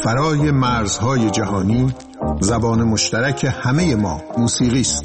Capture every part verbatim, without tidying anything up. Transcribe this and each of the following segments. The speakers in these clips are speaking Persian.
فرای مرزهای جهانی زبان مشترک همه ما موسیقی است.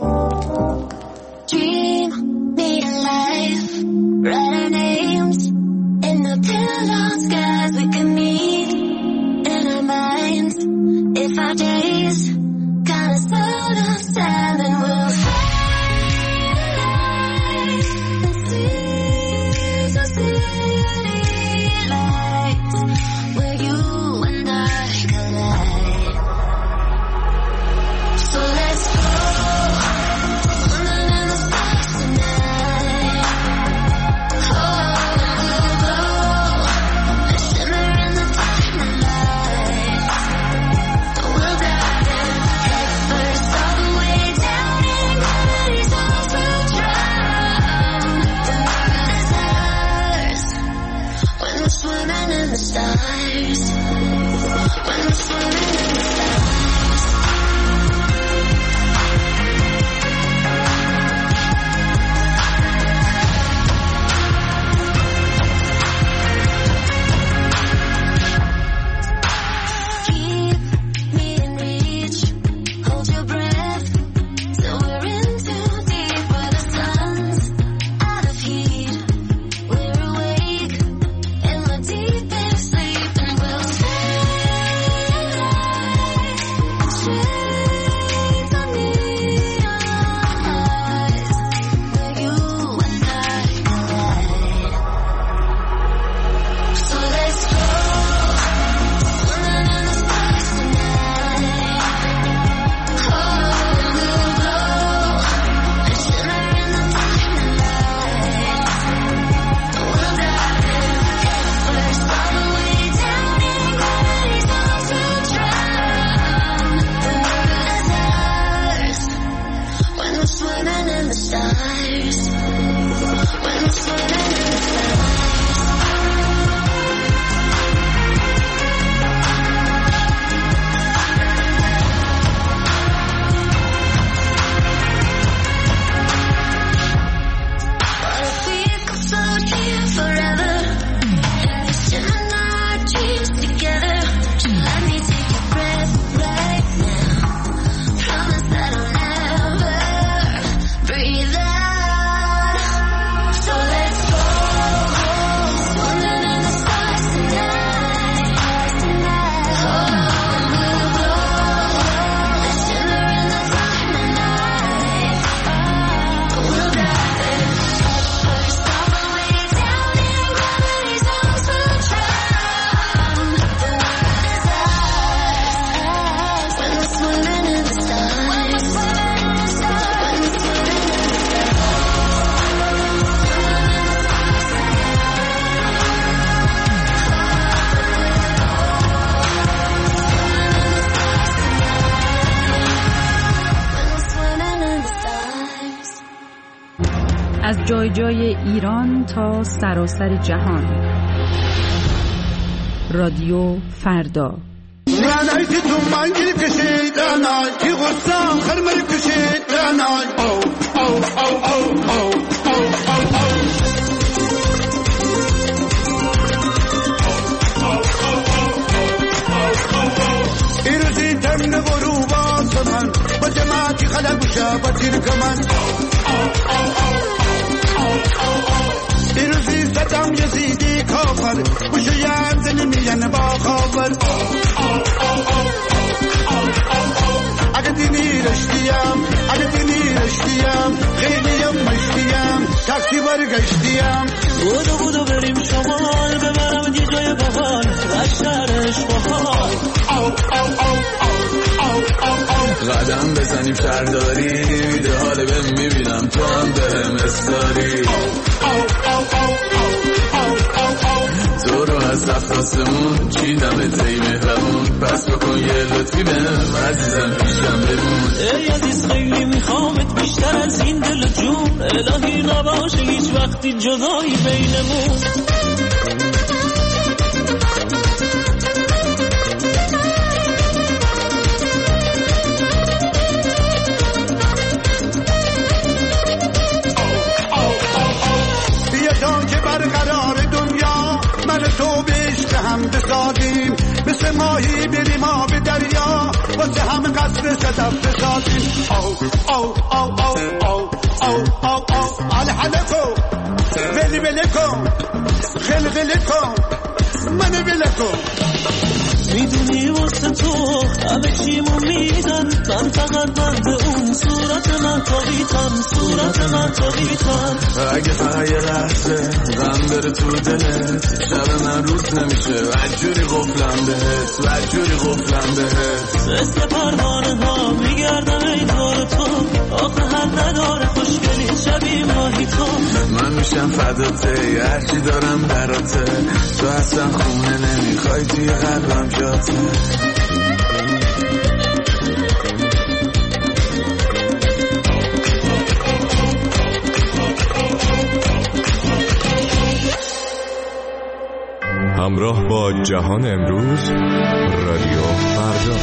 از جای جای ایران تا سراسر جهان. رادیو فردا. ایروزی تن غروبان سمن با جماعتی خلق شابتیر کمن ایروزی ستم یزیدی کافر بوشو یردن میان با خبر اگه دینی رشتیم اگه دینی رشتیم خیلیم مشتیم تاکسی برگشتیم بودو بودو بریم شمال ببرم دی جای بحال رشترش بحال قدم بزنیم شهرداری ایده حاله بهم میبینم تو هم بهم استاری تو رو از دفتاستمون چیدم تی مهربون پس بکن یه لطفی بهم عزیزم پیشم بمون ای عزیز خیلی میخوامت بیشتر از این دل جون الهی نباشه هیچ وقتی جدایی بینمون برقرار دنیا من تو به عشق هم بسازیم مثل ماهی به صدف بسازیم. او او او او او او او او حاله حاله کن ولی ولی کن خیلی خیلی کن منو بله کن. میدونی واسه تو همه چیمو میدن، من فقط بند اون صورت من تابیتم، صورت من تابیتم. اگه فقط یه لحظه غم بره تو دلت، شب من روز نمیشه وجوری غفلم بهت، وجوری غفلم بهت. مثل پروانه ها میگردم ای دور تو، آخه حد نداره خوشگلی شبیه ماهی تو. من میشم فداته هرچی دارم براته، تو اصلا خونه نمیخوای توی قلبم جاته. همراه با جهان امروز، رادیو فردا.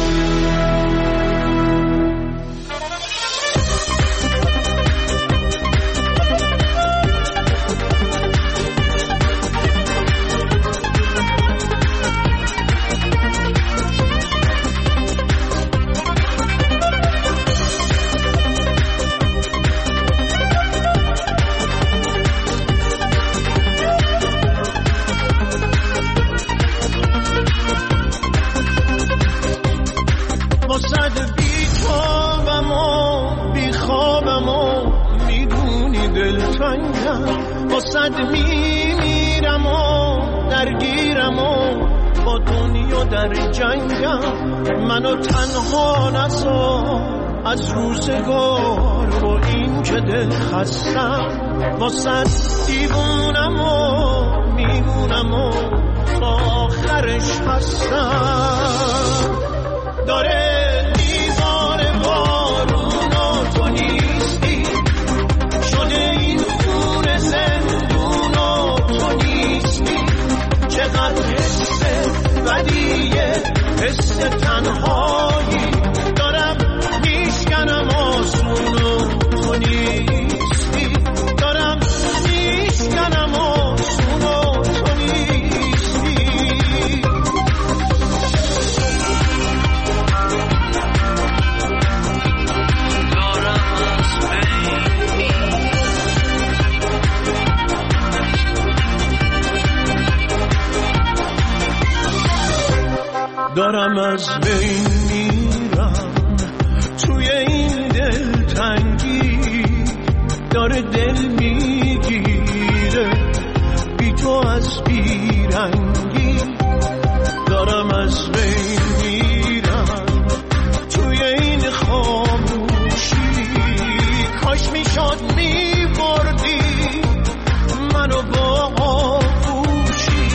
صد میمیرم و درگیرم و با دنیا در جنگم، منو تنها نذار از روزگار و این که دل خستم. با صد دیوونم و میمونم و تا آخرش هستم. داره دیوار بارون و تو نیستی، شده این خون زندون و تو نیستی. چقدر حس بدیه، حس تنهایی دارم میشکنم آسون و تو نیستی. دارم میشکنم آسون و تو نیستی. دارم از بین میرم توی این دل تنگی، داره دل میگیره بی تو از بیرنگی. دارم از بین میرم توی این خاموشی، کاش میشد میبردی منو با آغوشی.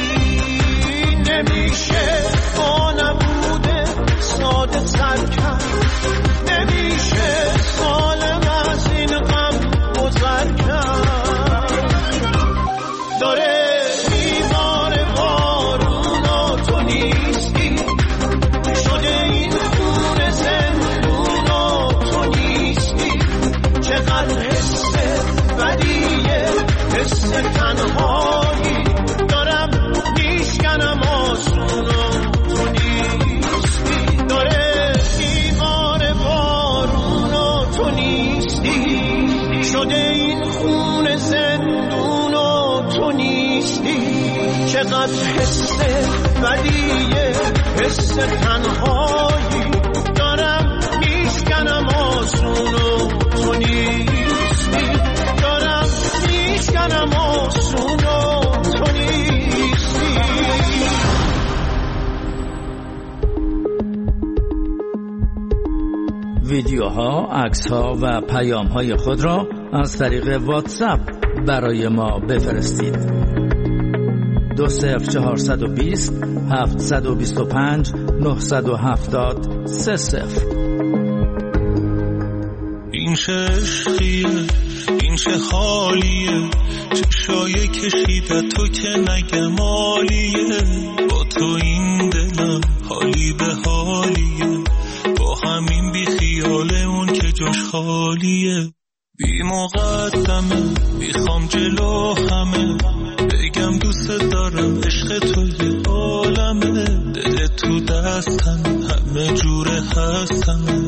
نمیشه با نبوده ساده سر کرد، نمیشه سالم از این غم گذر کرد. داره دیوار بارون و تو نیستی، شده این خون زندون و تو نیستی. چقدر حس بدیه، حس تنهایی دارم میشکنم آسون و تو نیستی. داره دیوار بارون و تو نیستی، شده این خون زندون و تو نیستی. چقدر حس بدیه، حس تنهایی دارم میشکنم آسون و تو نیستی. دارم میشکنم آسون و تو نیستی. ویدیوها، عکس‌ها و پیام‌های خود را از طریق واتساپ برای ما بفرستید. دو صفر چهارصد و بیست هفتصد و بیست و پنج نهصد و هفتاد سه صفر. این چه عشقیه، این چه حالیه، چشای کشیده تو که نگه مالیه. با تو این دلم حالی به حالیه، با همین بی خیاله اون که جاش خالیه. بی مقدمه میخوام جلو همه بگم دوست دارم، عشق تو یه عالمه. دل تو دستم همه جوره هستم،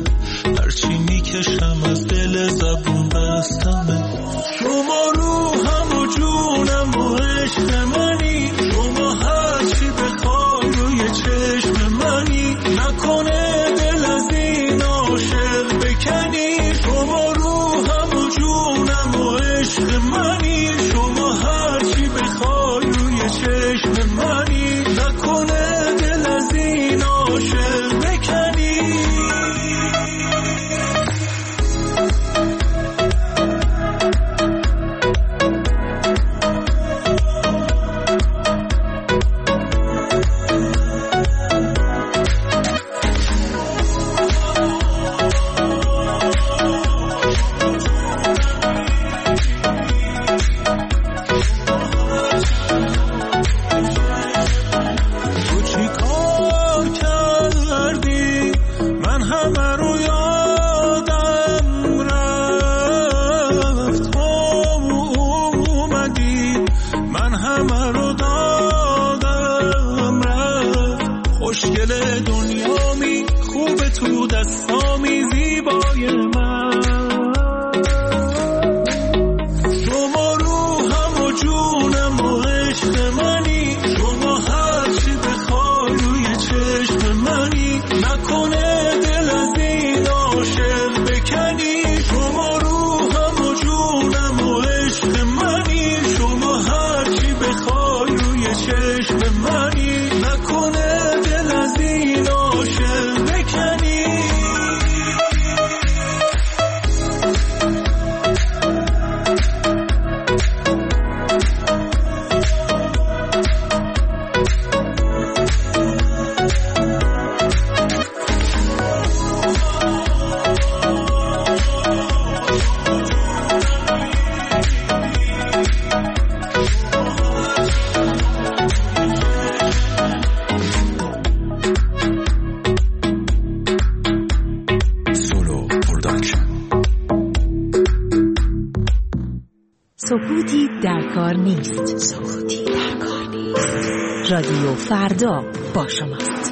سکوتی در کار نیست. سکوتی در کار نیست. رادیو فردا با شماست.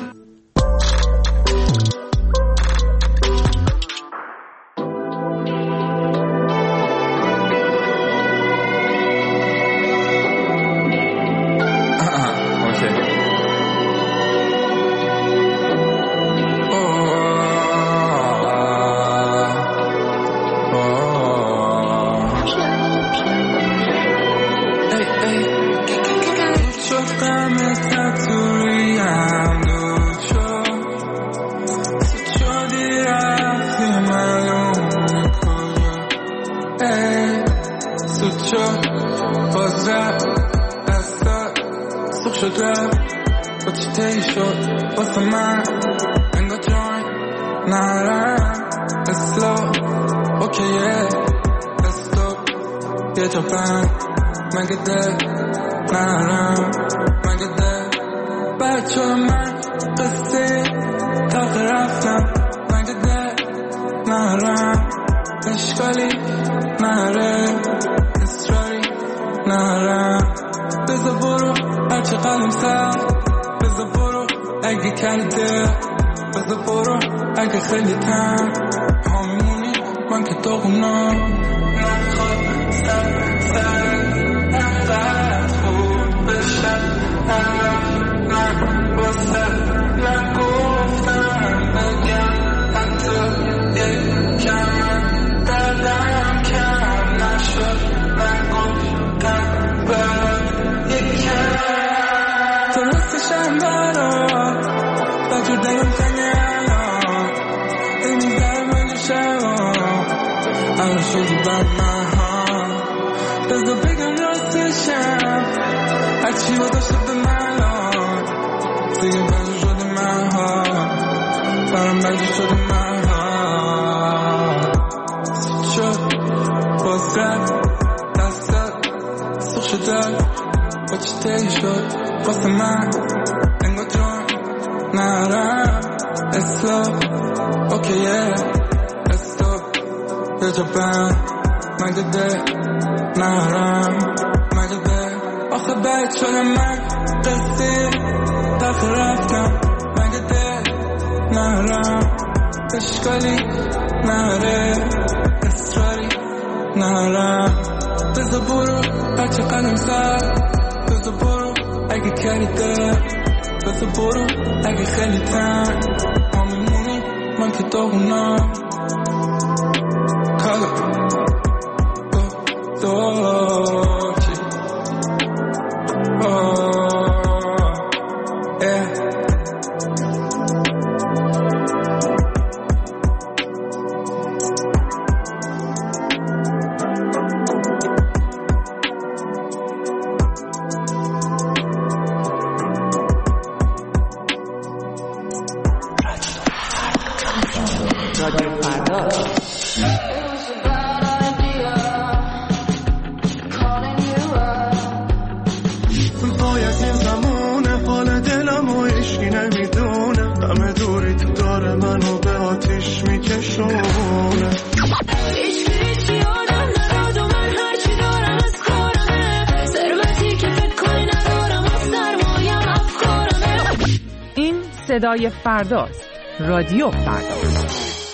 صدای فرداست. رادیو فردا.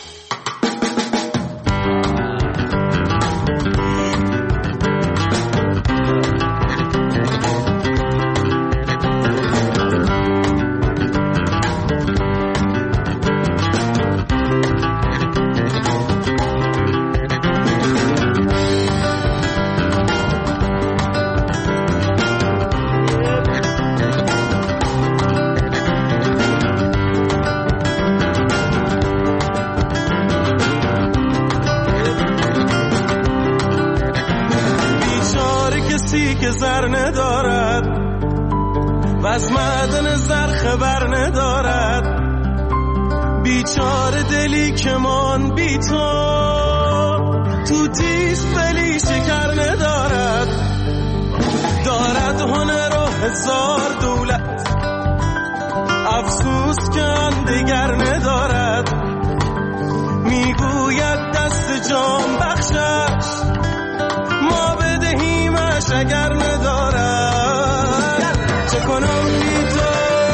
زر ندارد و از معدن زر خبر ندارد، بیچاره دلی که من بی تو تو تیز فلی شکر ندارد، دارد هنر و هزار دولت، افسوس که آن دیگر ندارد، میگوید دست جان بخشش ما بدهیم کنم بی تو.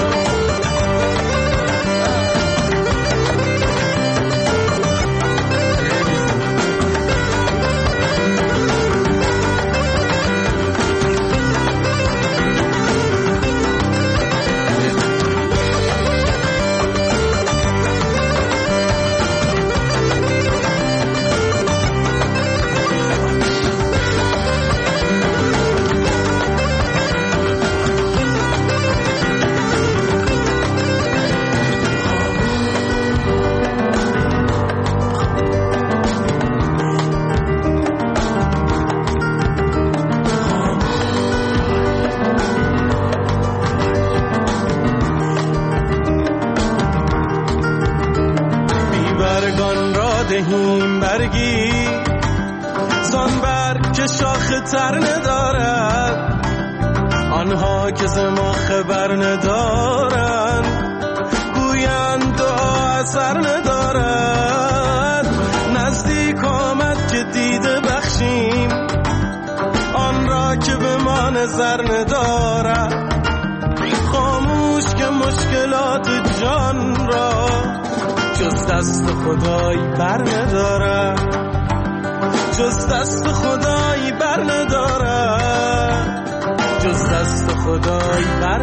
دهیم برگی زان برگ که شاخ تر ندارد، آنها که ز ما خبر ندارند گویند دعا اثر ندارد. نزدیک آمد که دیده بخشیم آن را که به ما نظر ندارد. خاموش که مشکلات جان را جز دست خدای بر ندارد، جز دست خدای بر ندارد، جز دست خدای بر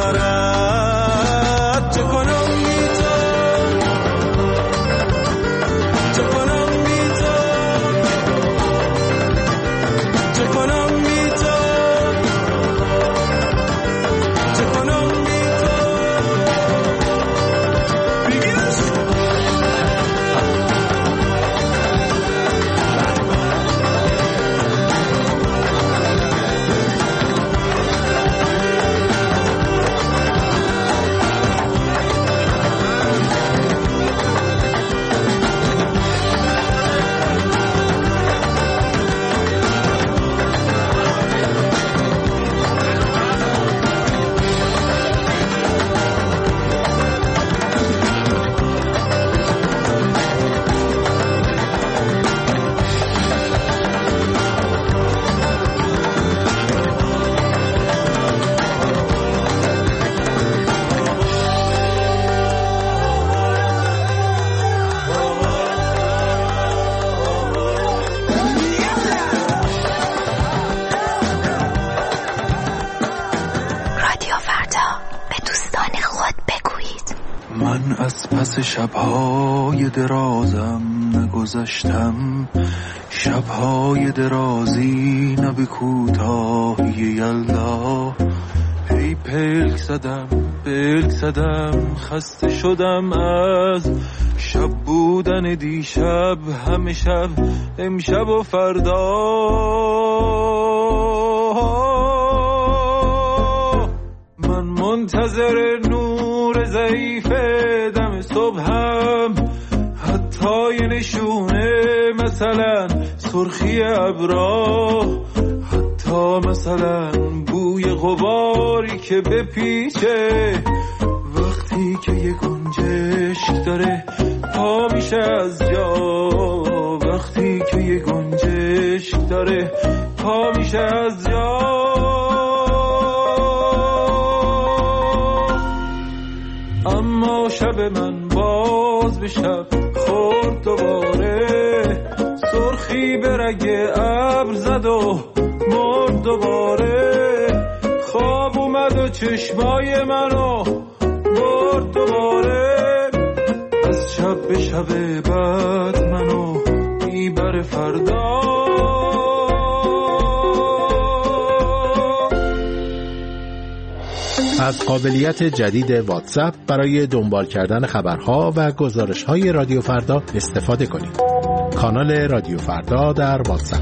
ندارد. چه کنم بی تو، چه کنم بی تو، چه کنم بی تو، چه کنم بی تو. بگیرش شب‌های درازم نگذشتم، شب‌های درازی نه به کوتاهی یلدا. هی پلک زدم پلک زدم خسته شدم از شب بودن دیشب، همه شب امشب و فردا. من منتظر نور ضعیف دم صبحم، حتی یه نشونه مثلا سرخی ابرا، حتی مثلا بوی غباری که بپیچه وقتی که یه گنجشک داره پا میشه از جا، وقتی که یه گنجشک داره پا میشه از جا. اما شب من باز به شب خورد دوباره، سرخی به رگ ابر زد و مرد دوباره. خواب اومد و چشمای منو برد دوباره، از شب به شب بعد منو میبره فردا. از قابلیت جدید واتساپ برای دنبال کردن خبرها و گزارش‌های رادیو فردا استفاده کنید. کانال رادیو فردا در واتساپ.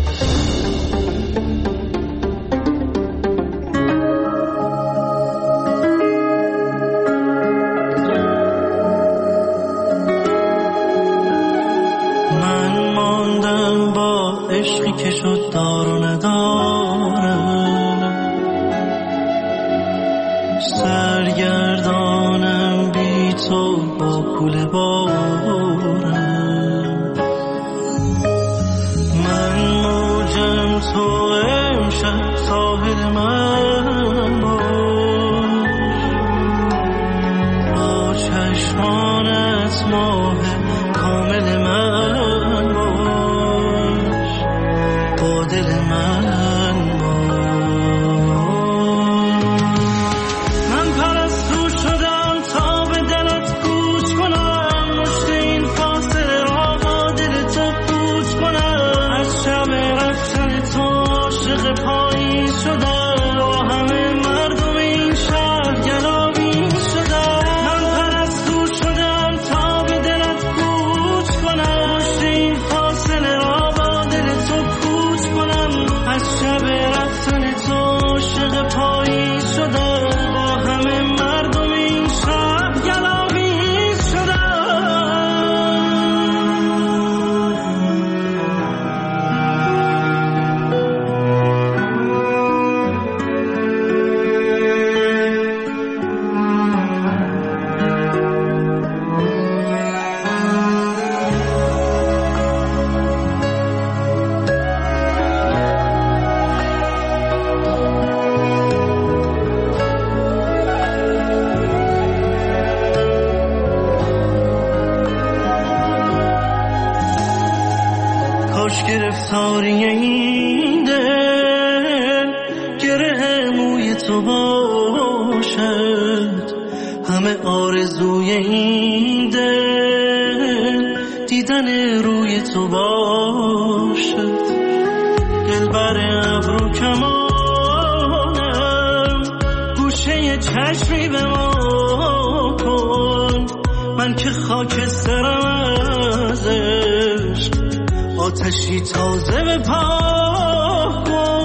من ماندم با عشقی که شد دار و ندارم، سرگردانم بی تو با کوله بارم. من موجم تو امشب ساحل من باش، تو باشد، همه آرزوی این دل دیدن روی تو باشد. دلبر ابرو کمانم، گوشه چشمی به ما کن، من که خاکسترم از عشق، آتشی تازه به پا کن.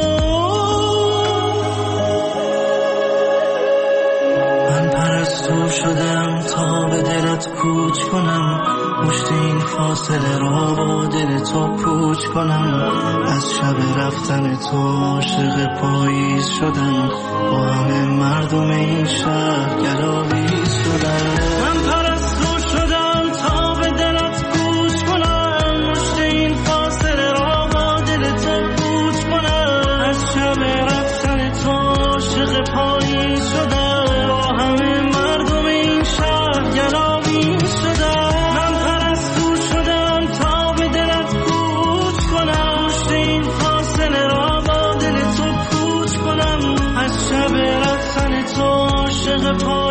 من پرستو شدم تا به دلت کوچ کنم، مشت این فاصله را با دل تو پوچ کنم. از شب رفتن تو عاشق پاییز شدم، با همه مردم این شهر گلاویز شدم. من پرستو شدم تا به دلت کوچ کنم، مشت این فاصله را با دل تو پوچ کنم. از شب رفتن تو عاشق پاییز شدم، با همه مردم این شهر گلاویز شدم. شب رفتن تو عاشق پا